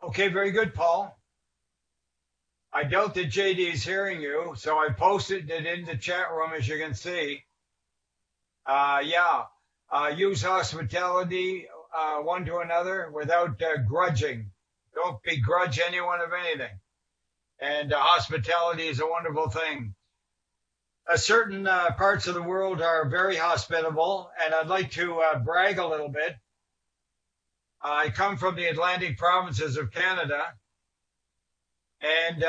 Okay, very good, Paul. I doubt that JD is hearing you, so I posted it in the chat room, as you can see. Yeah, use hospitality one to another without grudging. Don't begrudge anyone of anything. And hospitality is a wonderful thing. Certain parts of the world are very hospitable, and I'd like to brag a little bit. I come from the Atlantic provinces of Canada, and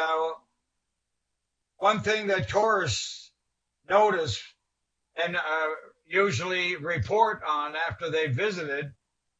one thing that tourists notice and usually report on after they visited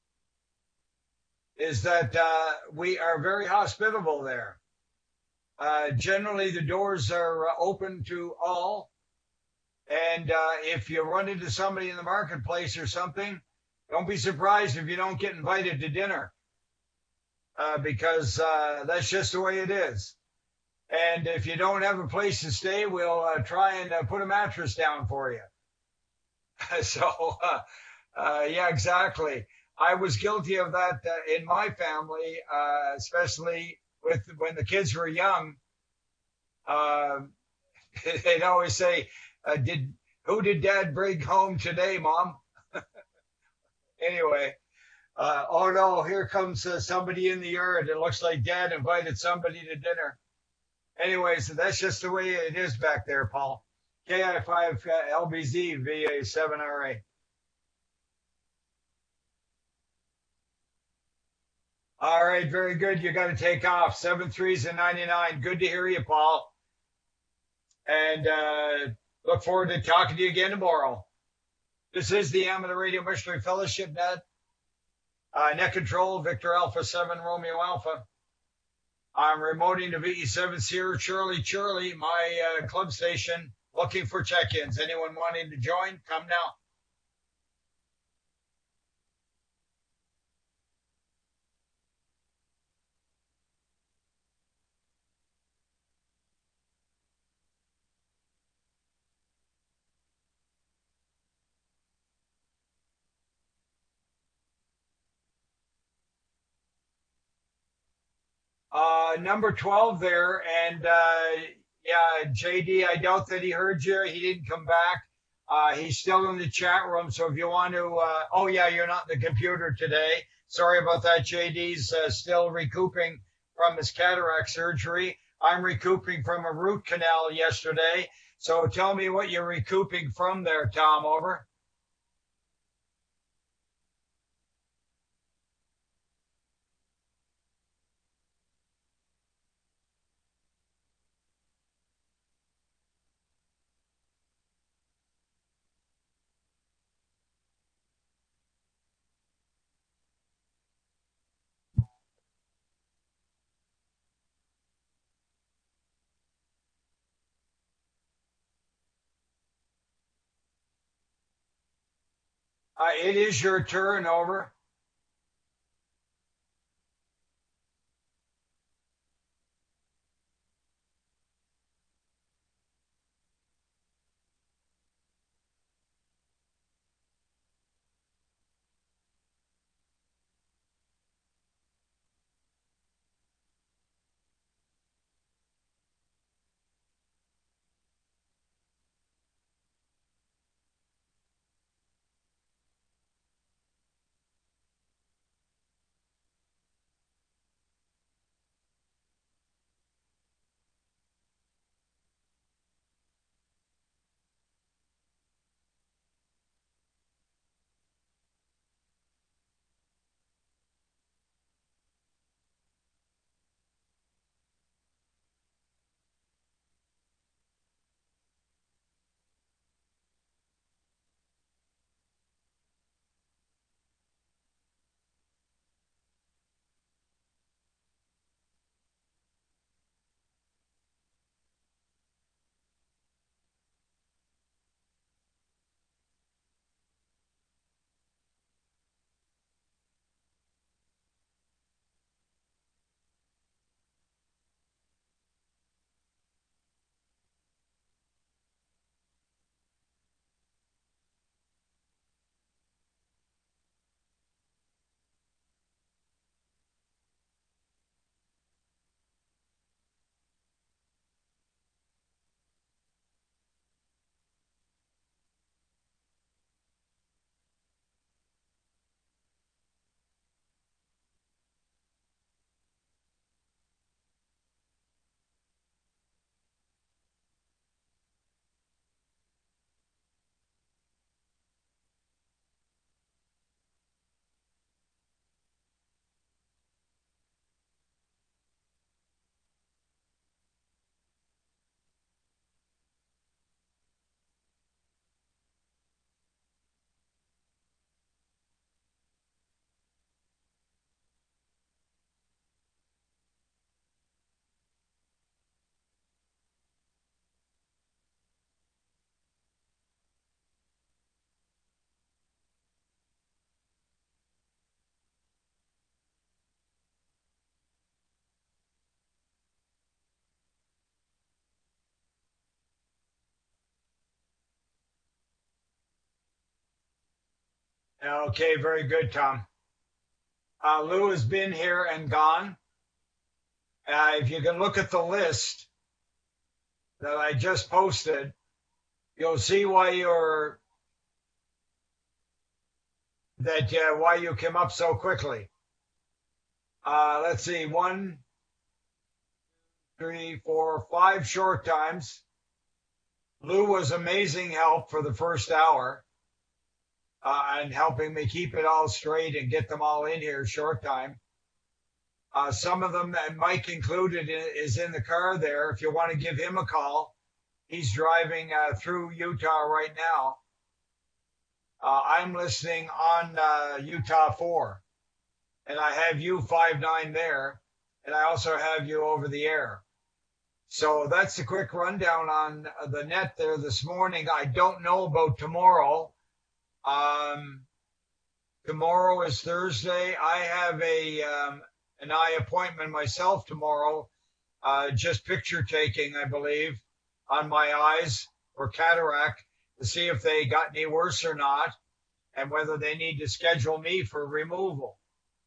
is that we are very hospitable there. Generally, the doors are open to all. And if you run into somebody in the marketplace or something, don't be surprised if you don't get invited to dinner because that's just the way it is. And if you don't have a place to stay, we'll try and put a mattress down for you. So, yeah, exactly. I was guilty of that in my family, especially with when the kids were young. Uh, they'd always say, "Did who did Dad bring home today, Mom?" Anyway, oh no, here comes somebody in the yard. It looks like Dad invited somebody to dinner. Anyways, that's just the way it is back there, Paul. KI5 LBZ VA7RA. All right, very good. You got to take off. 7 3s and 99. Good to hear you, Paul. And look forward to talking to you again tomorrow. This is the Amateur Radio Missionary Fellowship Net. Net control, Victor Alpha 7 Romeo Alpha. I'm remoting to VE7 Sierra Charlie, my club station, looking for check-ins. Anyone wanting to join, come now. Number 12 there, and yeah, JD, I doubt that he heard you. He didn't come back. He's still in the chat room, so if you want to, oh yeah, you're not in the computer today. Sorry about that. JD's still recouping from his cataract surgery. I'm recouping from a root canal yesterday. So tell me what you're recouping from there, Tom. Over. It is your turn. Over. Okay, very good, Tom. Lou has been here and gone. If you can look at the list that I just posted, you'll see why why you came up so quickly. Let's see, 1, 3, 4, 5 short times. Lou was amazing help for the first hour and helping me keep it all straight and get them all in here short time. Some of them, and Mike included, is in the car there. If you want to give him a call, he's driving through Utah right now. I'm listening on Utah 4, and I have you 5-9 there, and I also have you over the air. So that's a quick rundown on the net there this morning. I don't know about tomorrow. Tomorrow is Thursday. I have an eye appointment myself tomorrow, just picture taking, I believe, on my eyes for cataract to see if they got any worse or not, and whether they need to schedule me for removal.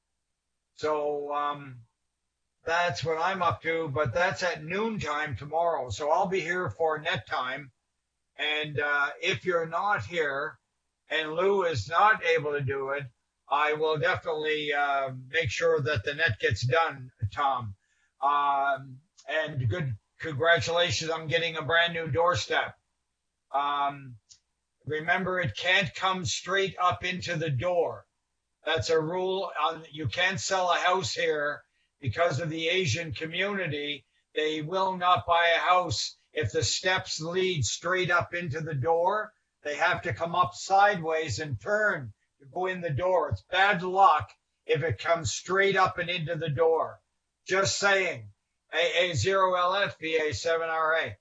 So that's what I'm up to, but that's at noontime tomorrow. So I'll be here for net time. And if you're not here and Lou is not able to do it, I will definitely make sure that the net gets done, Tom. And good congratulations on getting a brand new doorstep. Remember, it can't come straight up into the door. That's a rule. You can't sell a house here because of the Asian community. They will not buy a house if the steps lead straight up into the door. They have to come up sideways and turn to go in the door. It's bad luck if it comes straight up and into the door. Just saying. AA0LF, BA7RA.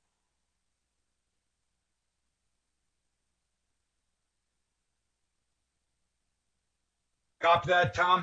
Copy that, Tom?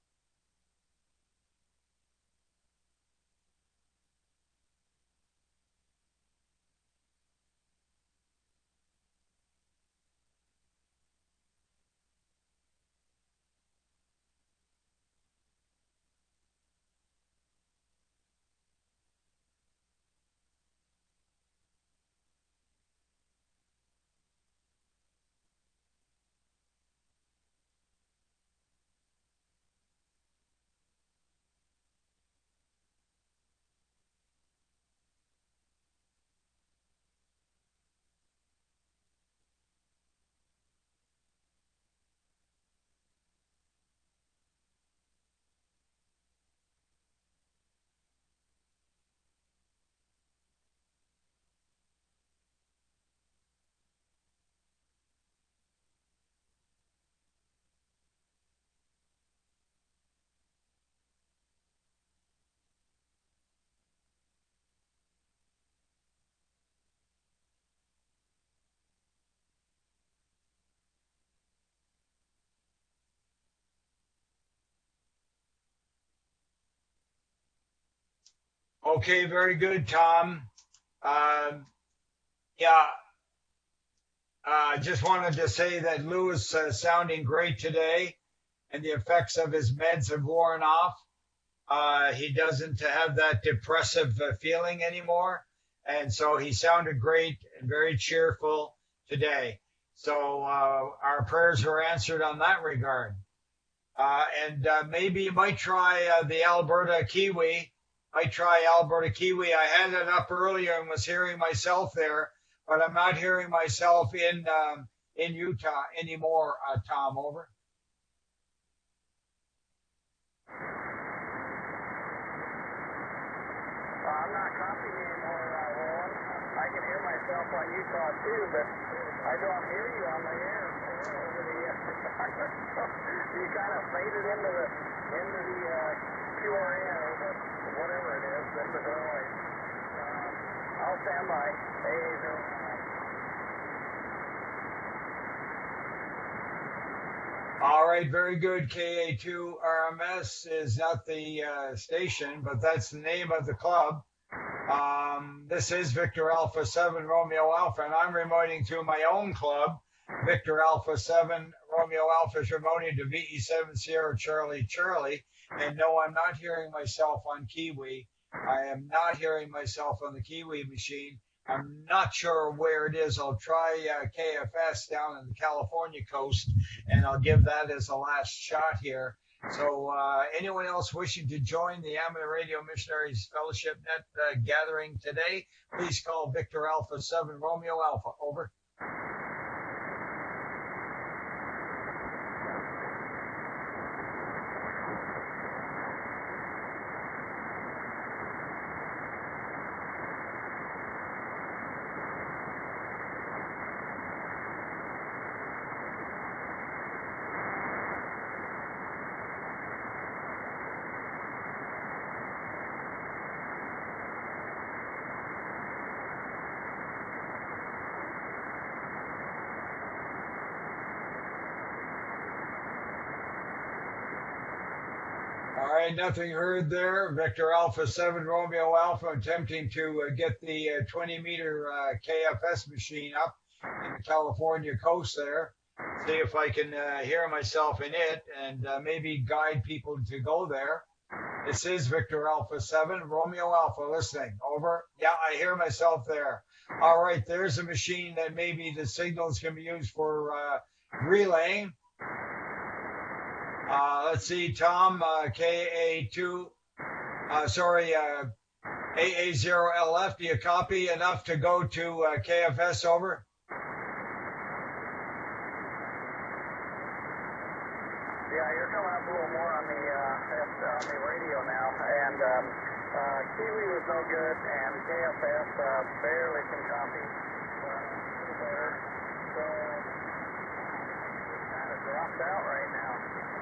Okay, very good, Tom. Yeah, just wanted to say that Lou is sounding great today, and the effects of his meds have worn off. He doesn't have that depressive feeling anymore, and so he sounded great and very cheerful today. So our prayers are answered on that regard. And maybe you might try the Alberta Kiwi. Might try Alberta Kiwi. I had it up earlier and was hearing myself there, but I'm not hearing myself in Utah anymore. Tom, over. I'm not copying anymore, Roland. I can hear myself on Utah too, but I don't hear you on the air over the you kind of faded into the QRN or whatever it is, into the noise. I'll stand by. All right, very good. KA2 RMS is not the station, but that's the name of the club. This is Victor Alpha 7 Romeo Alpha, and I'm remoting to my own club, Victor Alpha 7, Romeo Alpha Shermonian to VE7 Sierra Charlie Charlie. And no, I'm not hearing myself on Kiwi. I am not hearing myself on the Kiwi machine. I'm not sure where it is. I'll try KFS down in the California coast, and I'll give that as a last shot here. So anyone else wishing to join the Amateur Radio Missionaries Fellowship Net gathering today, please call Victor Alpha 7 Romeo Alpha. Over. All right, nothing heard there. Victor Alpha 7 Romeo Alpha attempting to get the 20-meter KFS machine up in the California coast there. See if I can hear myself in it and maybe guide people to go there. This is Victor Alpha 7 Romeo Alpha listening. Over. Yeah, I hear myself there. All right, there's a machine that maybe the signals can be used for relaying. Let's see, Tom, AA2, AA0LF, do you copy enough to go to KFS, over? Yeah, you're coming up a little more on the radio now, and Kiwi was no good, and KFS barely can copy. So, kind of dropped out right now.